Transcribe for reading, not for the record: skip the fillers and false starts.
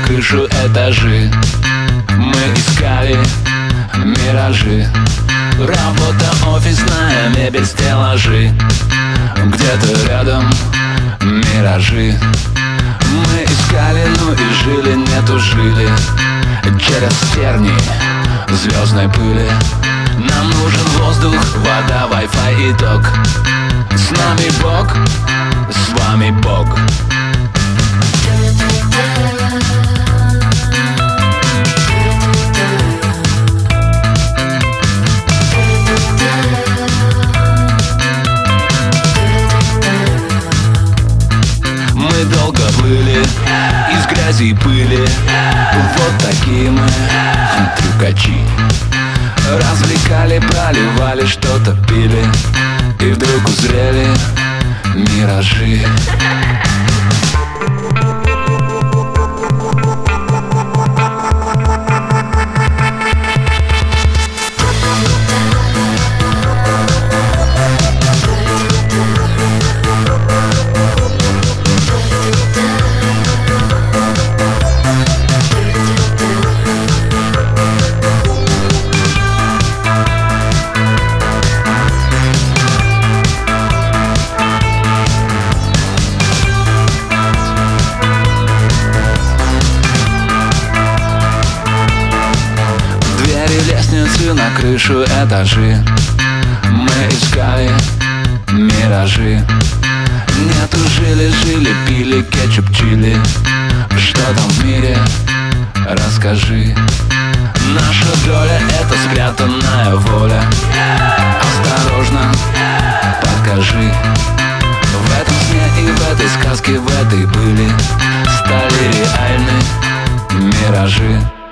крышу этажи. Мы искали миражи. Работа офисная, мебель, стеллажи. Где-то рядом миражи. Мы искали, ну и жили, не тужили. Через тернии звездной пыли. Нам нужен воздух, вода, Wi-Fi и ток. С нами Бог, с вами Бог. Мы долго плыли из грязи и пыли. Вот такие мы трюкачи. Развлекали, проливали, что-то пили. И вдруг узрели миражи. Лестницы на крышу этажи. Мы искали миражи. Не тужили, жили, пили кетчуп, чили. Что там в мире? Расскажи. Наша доля — это спрятанная воля. Осторожно, покажи. В этом сне и в этой сказке, в этой пыли стали реальны миражи.